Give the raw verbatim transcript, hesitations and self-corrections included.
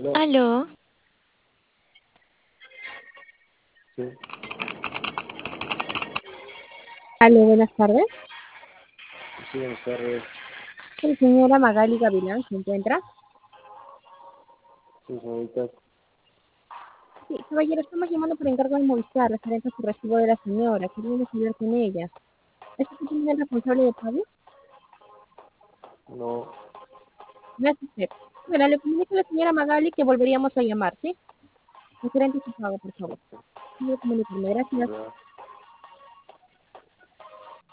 No, Aló, sí, Aló, buenas tardes. sí, buenas tardes. Sí, señora Magali Gavilán, ¿se encuentra? Sí, señorita. Sí, caballero, estamos llamando por encargo de Movistar, referente a su recibo de la señora. Queríamos hablar con ella. ¿Es usted también el responsable de pago? No, No es usted. Bueno, le comunico a la señora Magali que volveríamos a llamar, ¿sí? Referente a su pago, por favor. No comunicarme, gracias. ya.